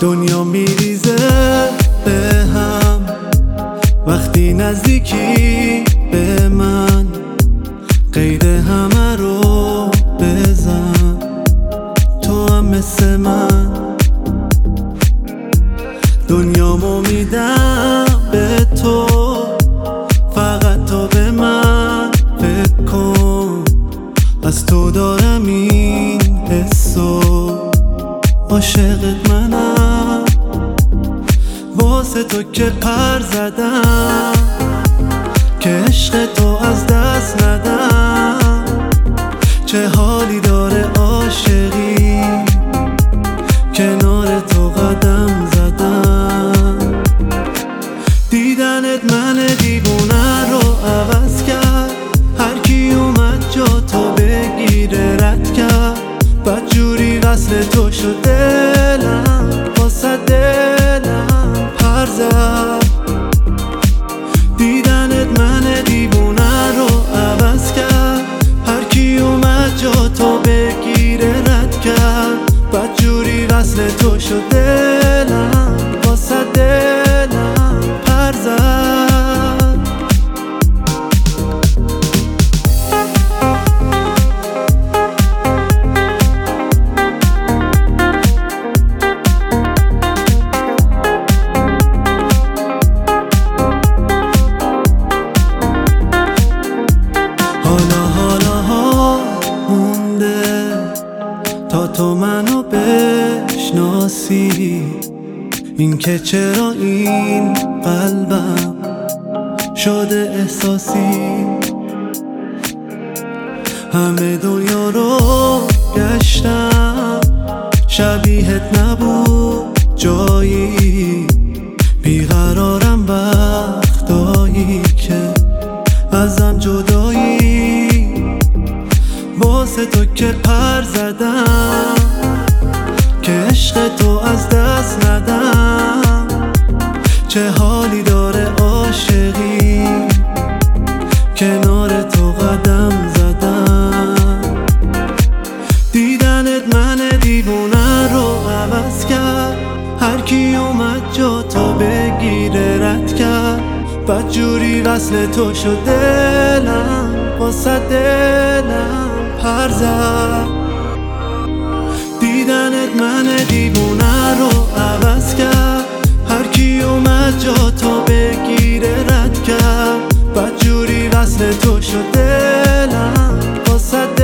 دنیا میریزه به هم وقتی نزدیکی به من، قید همه رو بزن، تو هم مثل من. دنیامو میدم به تو، فقط تو به من فکر کن. از تو دارم این حسو، عاشقت منم، واسه تو که پر زدم، که عشق تو از دست ندم. چه حالی داره عاشقی، کنار تو قدم زدم. دیدنت من دیوونه رو عوض کرد، هر کی اومد جا تو بگیره رد کرد. بدجوری وصل تو شد دلم، واسه دلم پر زد. دیدنت من دیوونه رو عوض کرد، هر کی اومد جا تو بگیره رد کرد. بدجوری وصل تو شد دلم، واسه دلم پر زد. حالا مونده تا تو منو بشناسی، این که چرا این قلبم شده احساسی. همه دنیا رو گشتم، شبیهت نبود جایی. بیقرارم وقتایی که ازم جدایی، واسه تو که پر زدم، که عشق تو از دست ندم. چه حالی داره عاشقی، کنار تو قدم زدم. دیدنت من دیوونه رو عوض کرد، هر کی اومد جا تو بگیره رد کرد. بدجوری وصل تو شد دلم، واسه دلم پر زد. دیدنت من دیوونه رو عوض کرد، هر کی اومد جا تو بگیره رد کرد. بدجوری وصل تو شد دلم، واسه